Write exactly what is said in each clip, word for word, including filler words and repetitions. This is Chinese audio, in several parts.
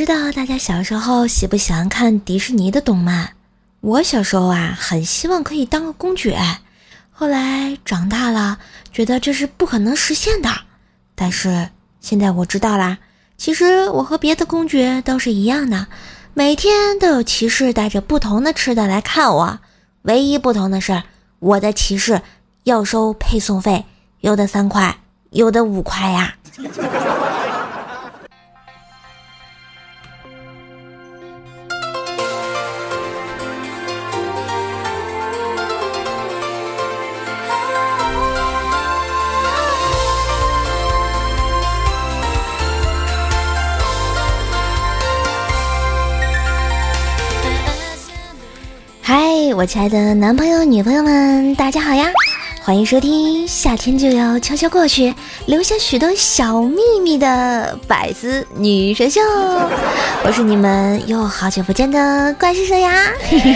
道大家小时候喜不喜欢看迪士尼的动漫？我小时候啊，很希望可以当个公爵，后来长大了，觉得这是不可能实现的。但是现在我知道啦，其实我和别的公爵都是一样的，每天都有骑士带着不同的吃的来看我，唯一不同的是，我的骑士要收配送费，有的三块，有的五块呀。嗨，我亲爱的男朋友女朋友们，大家好呀，欢迎收听夏天就要悄悄过去，留下许多小秘密的百思女神秀，我是你们又好久不见的怪兽兽呀。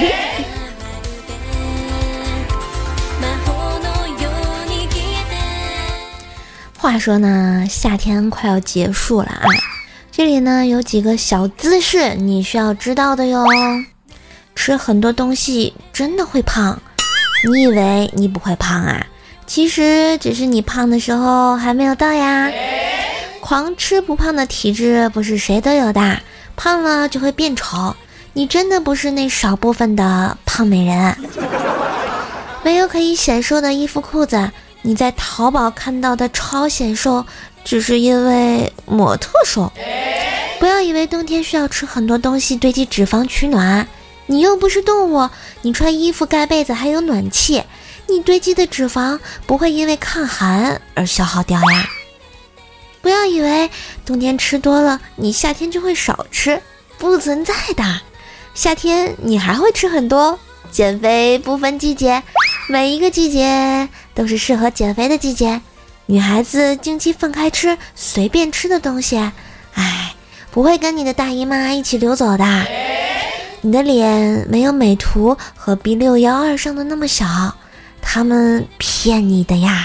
话说呢，夏天快要结束了啊，这里呢有几个小姿势你需要知道的哟。吃很多东西真的会胖，你以为你不会胖啊？其实只是你胖的时候还没有到呀。狂吃不胖的体质不是谁都有的，胖了就会变丑，你真的不是那少部分的胖美人。没有可以显瘦的衣服裤子，你在淘宝看到的超显瘦，只是因为模特瘦。不要以为冬天需要吃很多东西堆积脂肪取暖，你又不是动物，你穿衣服盖被子还有暖气，你堆积的脂肪不会因为抗寒而消耗掉呀。不要以为冬天吃多了你夏天就会少吃，不存在的，夏天你还会吃很多。减肥不分季节，每一个季节都是适合减肥的季节。女孩子经期分开吃，随便吃的东西，哎，不会跟你的大姨妈一起流走的。你的脸没有美图和 B 六一二 上的那么小，他们骗你的呀。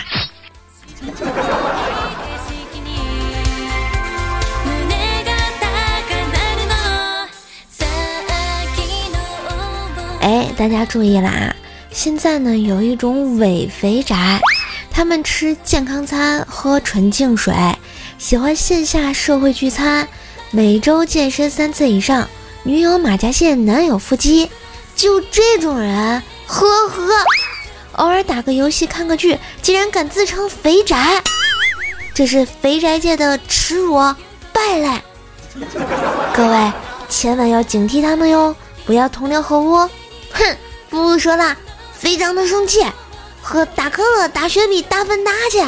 哎，大家注意啦，现在呢有一种伪肥宅，他们吃健康餐，喝纯净水，喜欢线下社会聚餐，每周健身三次以上，女友马甲线，男友腹肌，就这种人，呵呵，偶尔打个游戏看个剧，竟然敢自称肥宅，这是肥宅界的耻辱败类。各位千万要警惕他们哟，不要同流合污。哼，不说了，非常的生气，和大可乐、大雪碧、大芬达去。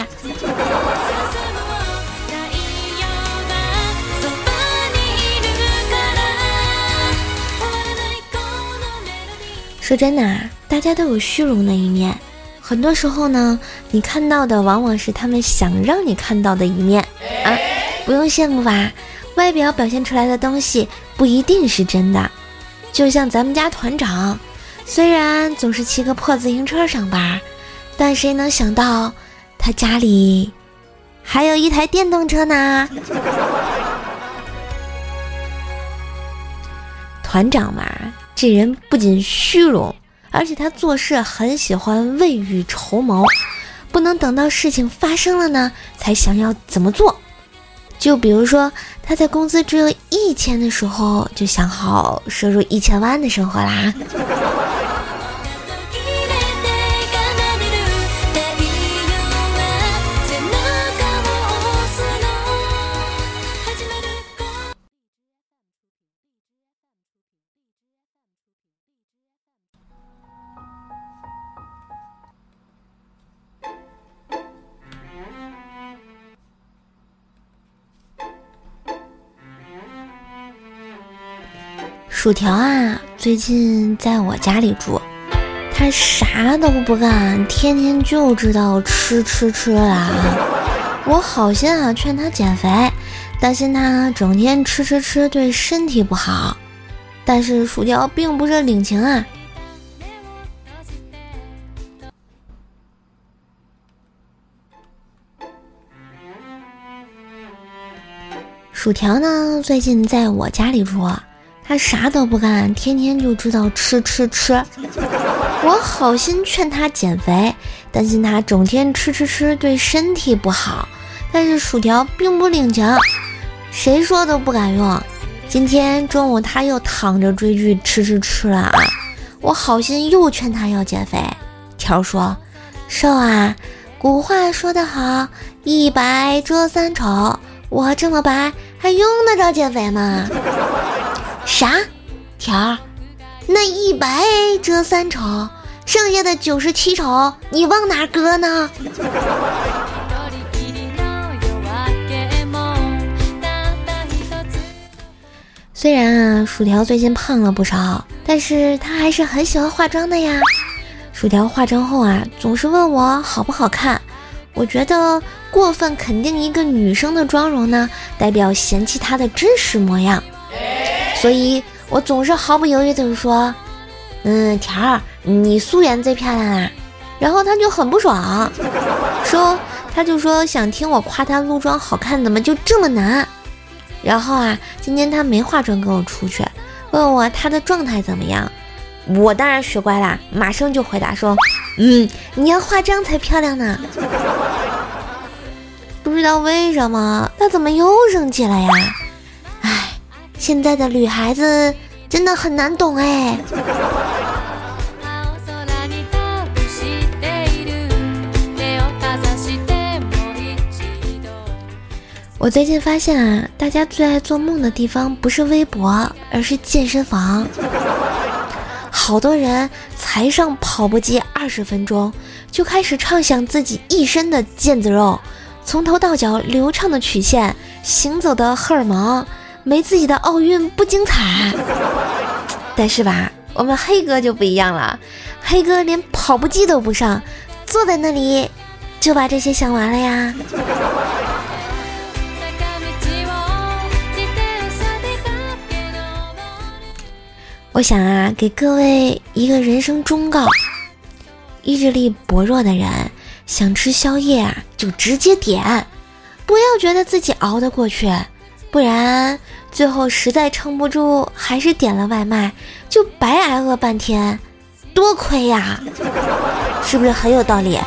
说真的啊，大家都有虚荣的一面，很多时候呢，你看到的往往是他们想让你看到的一面啊，不用羡慕吧，外表表现出来的东西不一定是真的。就像咱们家团长，虽然总是骑个破自行车上班，但谁能想到他家里还有一台电动车呢？团长嘛，这人不仅虚荣，而且他做事很喜欢未雨绸缪，不能等到事情发生了呢才想要怎么做。就比如说他在工资只有一千的时候就想好收入一千万的生活啦。薯条啊，最近在我家里住，他啥都不干，天天就知道吃吃吃啦。我好心啊劝他减肥，担心他整天吃吃吃对身体不好，但是薯条并不是领情啊。薯薯条呢，最近在我家里住，他啥都不干，天天就知道吃吃吃。我好心劝他减肥，担心他整天吃吃吃对身体不好，但是薯条并不领情，谁说都不敢用。今天中午他又躺着追剧吃吃吃了啊！我好心又劝他要减肥，条说：“瘦啊，古话说得好，一白遮三丑，我这么白还用得着减肥吗？”啥？条，那一白遮三丑，剩下的九十七丑你往哪搁呢？虽然啊，薯条最近胖了不少，但是他还是很喜欢化妆的呀。薯条化妆后啊，总是问我好不好看。我觉得过分肯定一个女生的妆容呢，代表嫌弃她的真实模样。所以我总是毫不犹豫地说：“嗯，条儿，你素颜最漂亮啊。”然后他就很不爽，说他就说想听我夸他露妆好看，怎么就这么难？然后啊，今天他没化妆跟我出去，问我他的状态怎么样。我当然学乖啦，马上就回答说：“嗯，你要化妆才漂亮呢。”不知道为什么，他怎么又生气了呀？唉，现在的女孩子真的很难懂哎。我最近发现啊，大家最爱做梦的地方不是微博，而是健身房。好多人才上跑步机二十分钟，就开始畅想自己一身的腱子肉，从头到脚流畅的曲线，行走的荷尔蒙，没自己的奥运不精彩。但是吧，我们黑哥就不一样了，黑哥连跑步机都不上，坐在那里就把这些想完了呀。我想啊，给各位一个人生忠告：意志力薄弱的人想吃宵夜啊，就直接点，不要觉得自己熬得过去，不然最后实在撑不住，还是点了外卖，就白挨饿半天，多亏呀！是不是很有道理？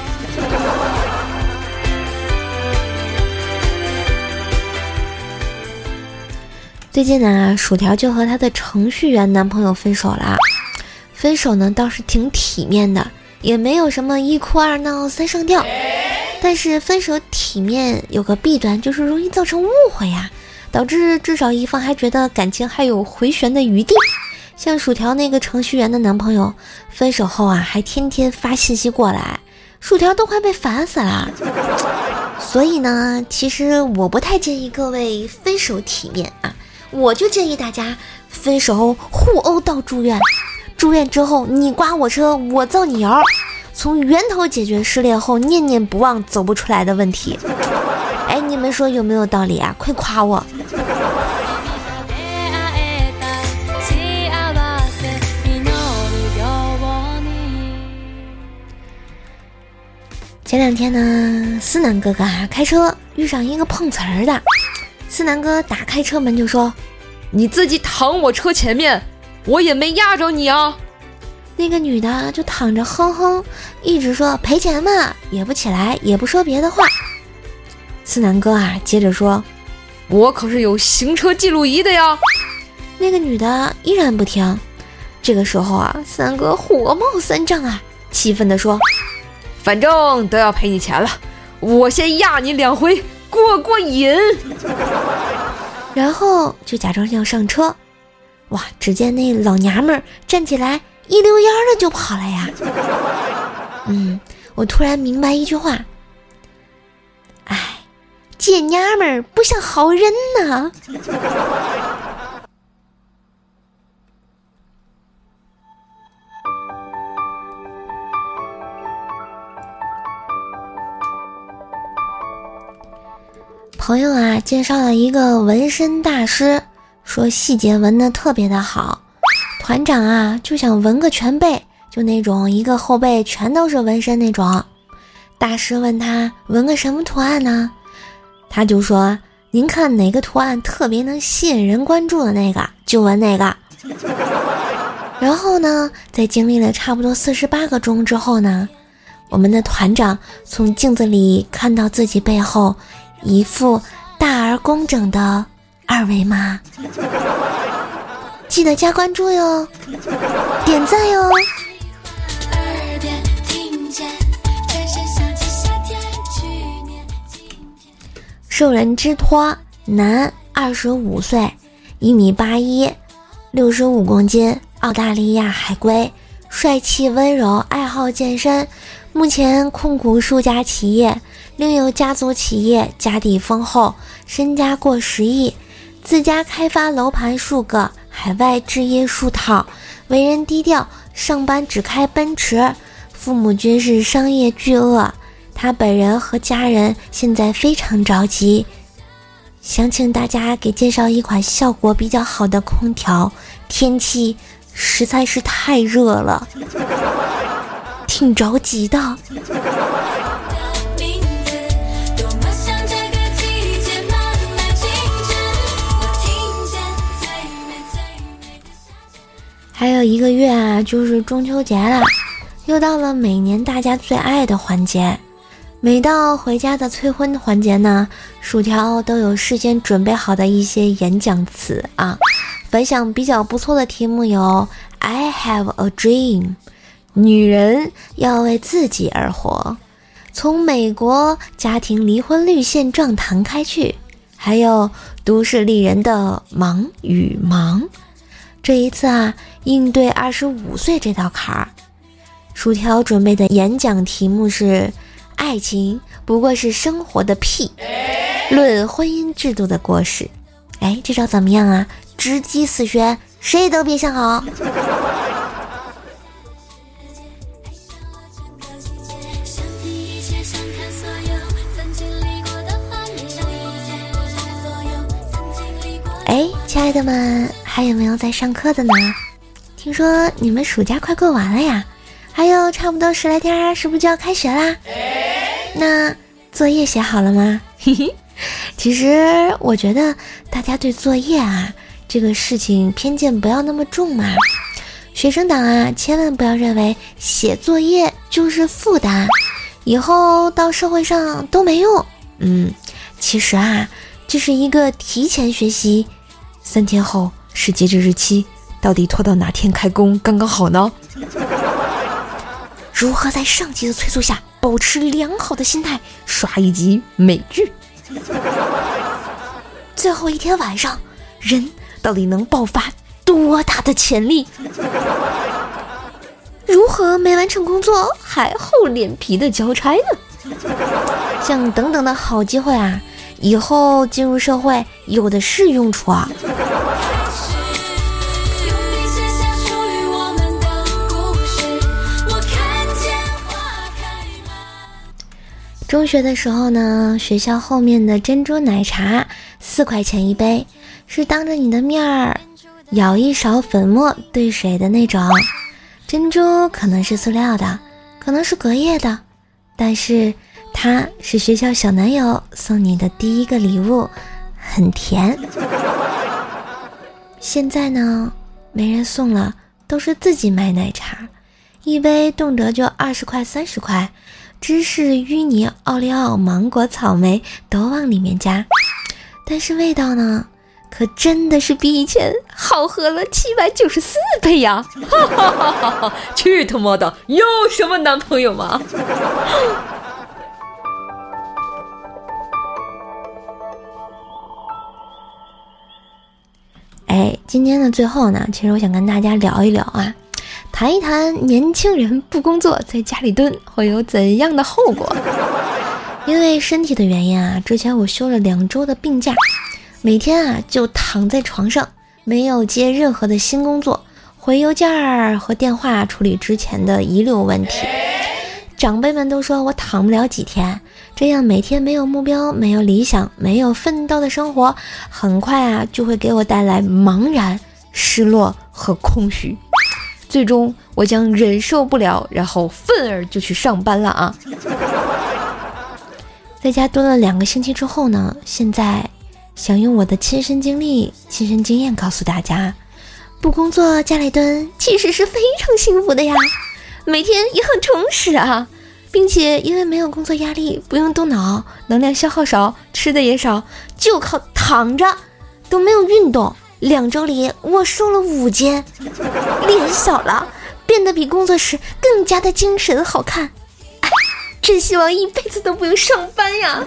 最近呢，薯条就和他的程序员男朋友分手了。分手呢倒是挺体面的，也没有什么一哭二闹三上吊。但是分手体面有个弊端，就是容易造成误会呀，导致至少一方还觉得感情还有回旋的余地。像薯条那个程序员的男朋友，分手后啊还天天发信息过来，薯条都快被烦死了。所以呢，其实我不太建议各位分手体面啊。我就建议大家分手后互殴到住院，住院之后你刮我车我造你谣，从源头解决失恋后念念不忘走不出来的问题。哎，你们说有没有道理啊？快夸我。前两天呢，思南哥哥啊开车遇上一个碰瓷儿的，思南哥打开车门就说：“ 你自己躺我车前面，我也没压着你啊。” 那个女的就躺着哼哼，一直说赔钱嘛，也不起来，也不说别的话。思南哥啊接着说：“ 我可是有行车记录仪的呀。” 那个女的依然不听。这个时候啊，思南哥火冒三丈啊，气愤地说：“ 反正都要赔你钱了，我先压你两回过过瘾。” 然后就假装要上车。哇，只见那老娘们儿站起来一溜烟的就跑了呀。嗯，我突然明白一句话，哎，贱娘们儿不像好人呐。朋友啊介绍了一个纹身大师，说细节纹的特别的好，团长啊就想纹个全背，就那种一个后背全都是纹身那种。大师问他纹个什么图案呢？他就说您看哪个图案特别能吸引人关注的那个就纹那个。然后呢，在经历了差不多四十八个钟之后呢，我们的团长从镜子里看到自己背后一副大而工整的二维码。记得加关注哟，点赞哟。受人之托，男，二十五岁，一米八一，六十五公斤，澳大利亚海归，帅气温柔，爱好健身，目前控股数家企业，另有家族企业，家底丰厚，身家过十亿，自家开发楼盘数个，海外置业数套，为人低调，上班只开奔驰，父母均是商业巨鳄。他本人和家人现在非常着急，想请大家给介绍一款效果比较好的空调，天气实在是太热了，挺着急的。还有一个月啊，就是中秋节了，又到了每年大家最爱的环节。每到回家的催婚环节呢，薯条都有事先准备好的一些演讲词啊。反响比较不错的题目有 I have a dream， 女人要为自己而活，从美国家庭离婚率现状谈开去，还有都市丽人的忙与忙。这一次啊，应对二十五岁这道坎儿，薯条准备的演讲题目是爱情不过是生活的屁，论婚姻制度的过时。哎，这招怎么样啊？直击死穴，谁都别想好。哎，亲爱的们，还有没有在上课的呢？听说你们暑假快过完了呀，还有差不多十来天，是不是就要开学啦？那作业写好了吗？嘿嘿，其实我觉得大家对作业啊这个事情偏见不要那么重嘛。学生党啊，千万不要认为写作业就是负担，以后到社会上都没用。嗯，其实啊，这是一个提前学习，三天后是截止日期，到底拖到哪天开工刚刚好呢？如何在上级的催促下保持良好的心态，刷一集美剧？最后一天晚上，人到底能爆发多大的潜力？如何没完成工作还厚脸皮的交差呢？像等等的好机会啊，以后进入社会有的是用处啊。中学的时候呢，学校后面的珍珠奶茶四块钱一杯，是当着你的面儿舀一勺粉末兑水的那种。珍珠可能是塑料的，可能是隔夜的，但是它是学校小男友送你的第一个礼物，很甜。现在呢，没人送了，都是自己买奶茶，一杯动辄就二十块三十块，芝士、芋泥、奥利奥、芒果、草莓都往里面加，但是味道呢，可真的是比以前好喝了七百九十四倍呀！哈哈哈哈哈！去他妈的，有什么男朋友吗？哎，今天的最后呢，其实我想跟大家聊一聊啊。谈一谈年轻人不工作在家里蹲会有怎样的后果。因为身体的原因啊，之前我休了两周的病假，每天啊就躺在床上，没有接任何的新工作，回邮件和电话处理之前的遗留问题。长辈们都说我躺不了几天，这样每天没有目标，没有理想，没有奋斗的生活，很快啊就会给我带来茫然、失落和空虚。最终我将忍受不了，然后愤而就去上班了啊！在家蹲了两个星期之后呢，现在想用我的亲身经历、亲身经验告诉大家，不工作家里蹲其实是非常幸福的呀，每天也很充实啊，并且因为没有工作压力，不用动脑，能量消耗少，吃的也少，就靠躺着都没有运动，两周里我瘦了五斤，脸小了，变得比工作时更加的精神好看。哎，真希望一辈子都不用上班呀。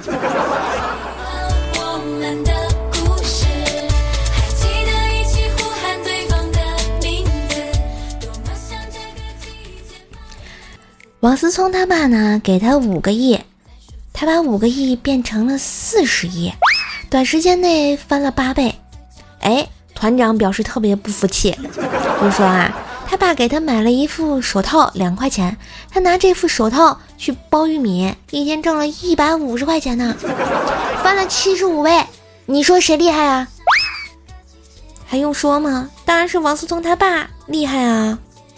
王思聪他爸呢给他五个亿，他把五个亿变成了四十亿，短时间内翻了八倍。哎，团长表示特别不服气，就说啊，他爸给他买了一副手套两块钱，他拿这副手套去包玉米，一天挣了一百五十块钱呢，翻了七十五倍。你说谁厉害啊？还用说吗？当然是王思聪他爸厉害啊。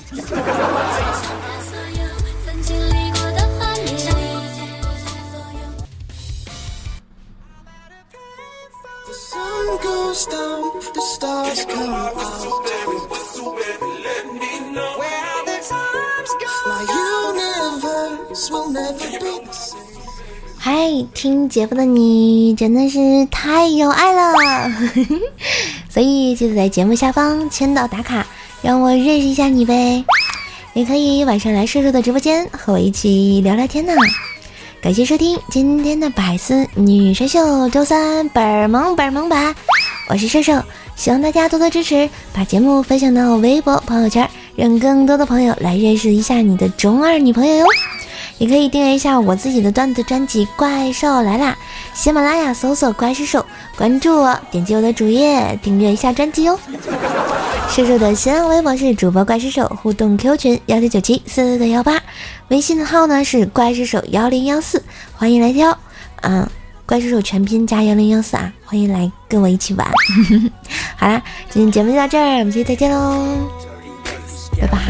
嗨，听节目的你真的是太有爱了所以记得在节目下方签到打卡，让我认识一下你呗。也可以晚上来瘦瘦的直播间和我一起聊聊天呢。感谢收听今天的百思女神秀，周三本萌本萌版，我是瘦瘦，希望大家多多支持，把节目分享到微博朋友圈，让更多的朋友来认识一下你的中二女朋友哟。也可以订阅一下我自己的段子专辑怪兽来啦，喜马拉雅搜索怪兽手，关注我，点击我的主页订阅一下专辑哟。瘦瘦的新浪微博是主播怪兽手，互动 Q 群幺九九七四个幺八，微信号呢是怪兽手幺零幺四，欢迎来挑，嗯，怪兽手全拼加幺零幺四啊，欢迎来跟我一起玩。好啦，今天节目就到这儿，我们下期再见喽，拜拜。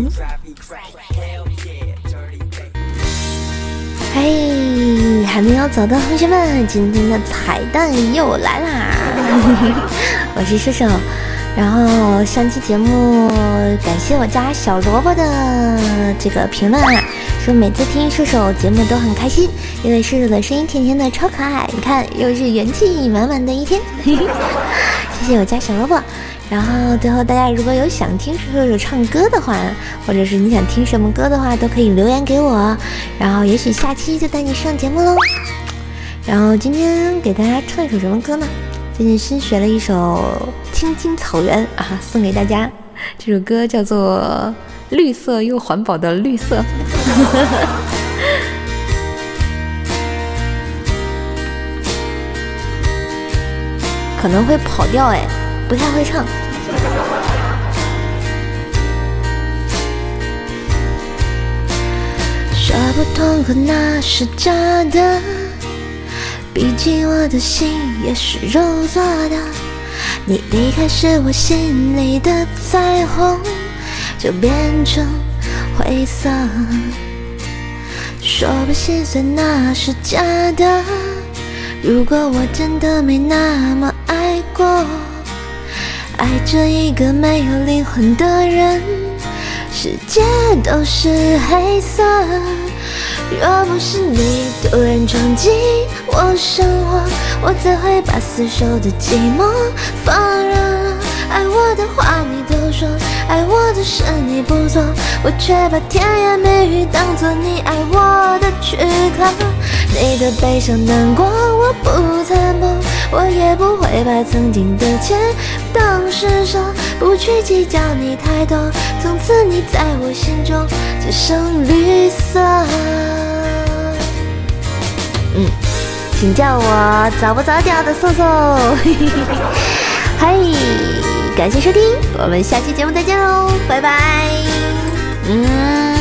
嘿，还没有走的同学们，今天的彩蛋又来啦！我是射手，然后上期节目感谢我家小萝卜的这个评论啊，说每次听射手节目都很开心，因为射手的声音甜甜的超可爱，你看又是元气满满的一天。谢谢我家小萝卜。然后最后大家如果有想听射手唱歌的话，或者是你想听什么歌的话，都可以留言给我，然后也许下期就带你上节目喽。然后今天给大家唱一首什么歌呢？最近新学了一首《青青草原》啊，送给大家。这首歌叫做《绿色又环保的绿色》。可能会跑调哎，不太会唱。说不通可那是假的，毕竟我的心也是肉做的，你离开时我心里的彩虹就变成灰色。说不心碎那是假的，如果我真的没那么爱过，爱着一个没有灵魂的人，世界都是黑色。若不是你突然闯进我生活，我怎会把厮守的寂寞放任了？爱我的话你都说，爱我的事你不做，我却把甜言蜜语当作你爱我的躯壳。你的悲伤难过我不参谋，我也不会把曾经的钱当施舍，不去计较你太多，从此你在我心中只剩绿色。嗯，请叫我早不早掉的素素。嗨，感谢收听，我们下期节目再见喽，拜拜。嗯。